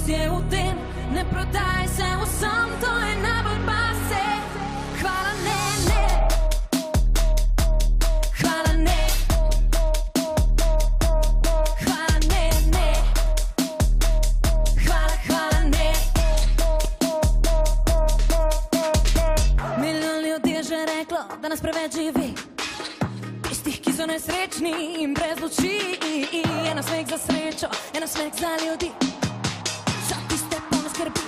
Skrivnost je v tem, ne prodaj se vsem, to je najbolj pase. Hvala ne, ne. Hvala ne. Hvala ne, ne. Hvala, hvala ne. Milijon ljudi je že reklo, da nas preveč živi, tistih, ki so nesrečni in brez luči. En nasmeh za srečo, en nasmeh za ljudi, za tiste polne skrbi.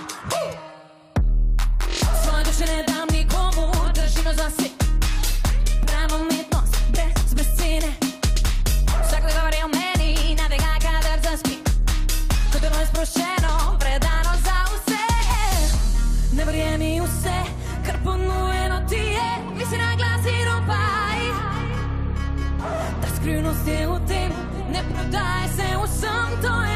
Svoje duše ne dam nikomu, držimo zase. Prava umetnost, brez besede. Vsak le govori o meni, navega kadar zaspi. Ko telo je sproščeno, predano za vse. Ne verjemi vse, kar ponujeno ti je, visi na glas in opaj. Ta skrivnost je v tem, ne prodaj se vsem, to je